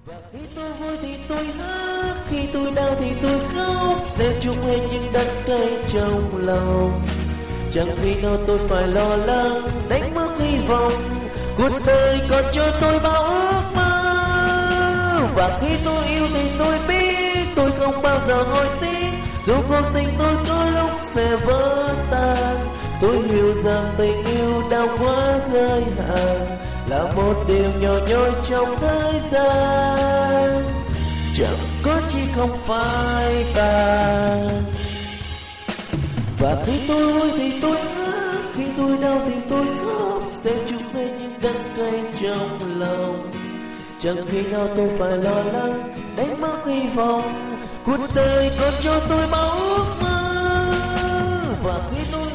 Và khi tôi vui thì tôi hát, khi tôi đau thì tôi khóc, sẽ chung hết những đắng cay trong lòng. Chẳng khi nào tôi phải lo lắng đánh mất hy vọng, cuộc đời còn cho tôi bao ước mơ. Và khi tôi yêu thì tôi biết tôi không bao giờ hối tiếc, dù cuộc tình tôi có lúc sẽ vỡ tan. Tôi hiểu rằng tình yêu đau quá giới hạn, là một điều nhỏ nhoi trong thời gian, chẳng có chi không phai tàn. Và khi tôi vui thì tôi hát, khi tôi đau thì tôi khóc, sẽ chung hết những đắng cay trong lòng. Chẳng khi nào tôi phải lo lắng đánh mất hy vọng, cuộc đời còn cho tôi bao ước mơ. Và khi tôi